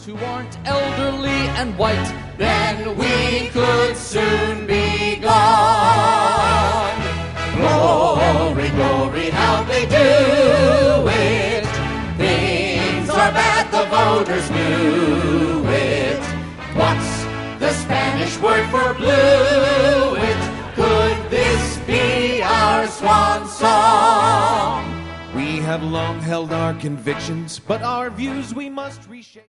who aren't elderly and white, then we could soon be gone. Glory, glory, how they do it. Things are bad, the voters knew it. What's the Spanish word for blew it? Could this be our swan song? We have long held our convictions, but our views we must reshape.